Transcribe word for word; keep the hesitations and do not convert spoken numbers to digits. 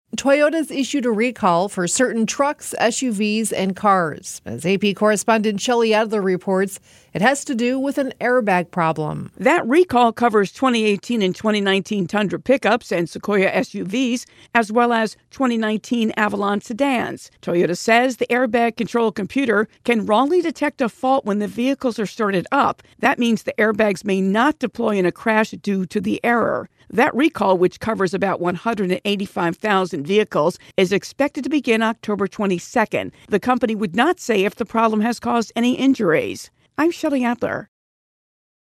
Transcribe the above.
Toyota's issued a recall for certain trucks, S U Vs, and cars. As A P correspondent Shelley Adler reports, it has to do with an airbag problem. That recall covers twenty eighteen and twenty nineteen Tundra pickups and Sequoia S U Vs, as well as twenty nineteen Avalon sedans. Toyota says the airbag control computer can wrongly detect a fault when the vehicles are started up. That means the airbags may not deploy in a crash due to the error. That recall, which covers about one hundred eighty-five thousand vehicles, is expected to begin October twenty-second. The company would not say if the problem has caused any injuries. I'm Shelley Adler.